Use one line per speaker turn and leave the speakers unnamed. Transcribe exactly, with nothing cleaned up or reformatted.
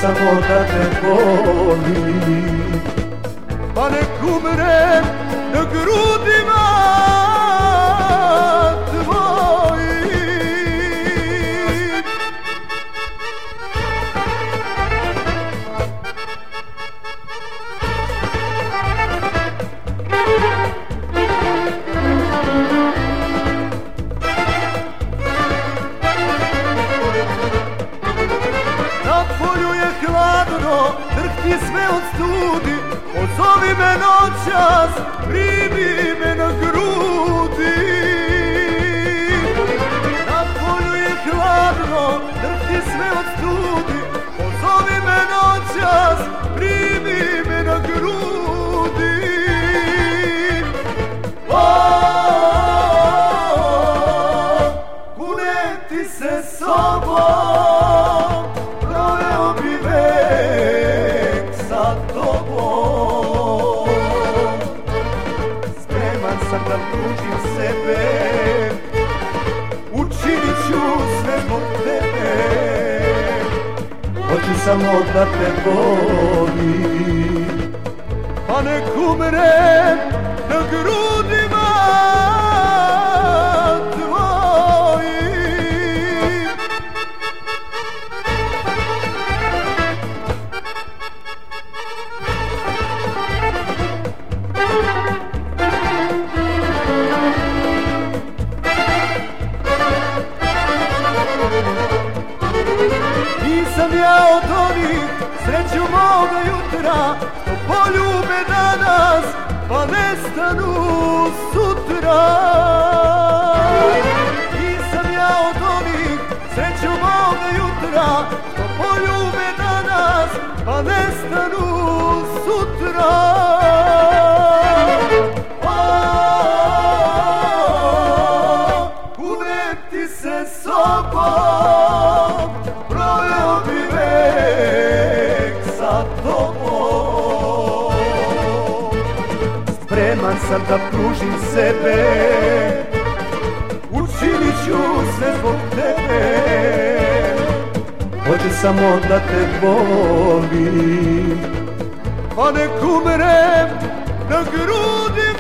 samo da te volim. Pa nek umrem na grudima tvojim. Na polju je hladno, drhti sve od studi, pozovi me noćas, primi me na grudi. Na polju je hladno, drhti sve od studi, pozovi me noćas, primi me na grudi. O, kuneti se sobom, proveo bi vek sa tobom. Spreman sam da pružim sebe, učinit ću sve zbog tebe. Hoću samo da te volim. Pa nek umrem na grudima tvojim. Nisam ja od onih sreću moga jutra, što poljube danas pa nestanu sutra. Nisam ja od onih sreću moga jutra, što poljube danas pa nestanu sutra. Uneti se sobom, proveo bi vek sa tobom. Spreman sam da pružim sebe, učinit ću sve zbog tebe. Hoću samo da te volim. Pa nek umrem na grudima